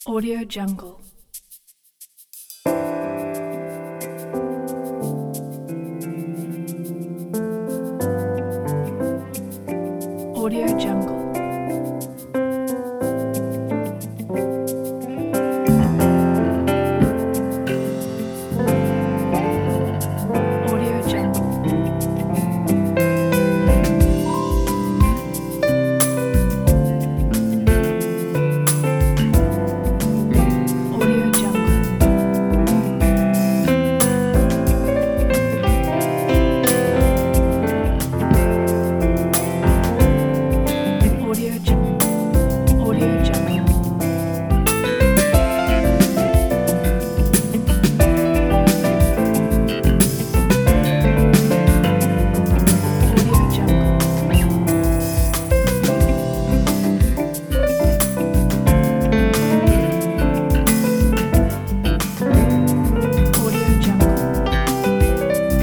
Audio Jungle. Audio Jungle. Audio Jungle. Audio Jungle. Audio Jungle. Audio Jungle. Audio Jungle. Audio Jungle.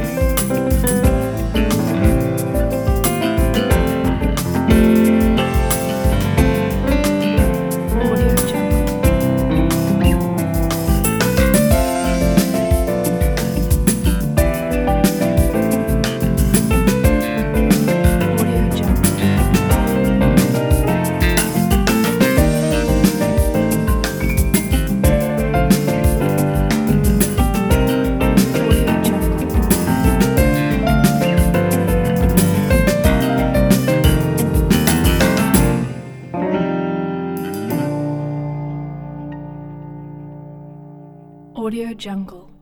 Audio Jungle. Audio Jungle. Audio Jungle. Audio Jungle.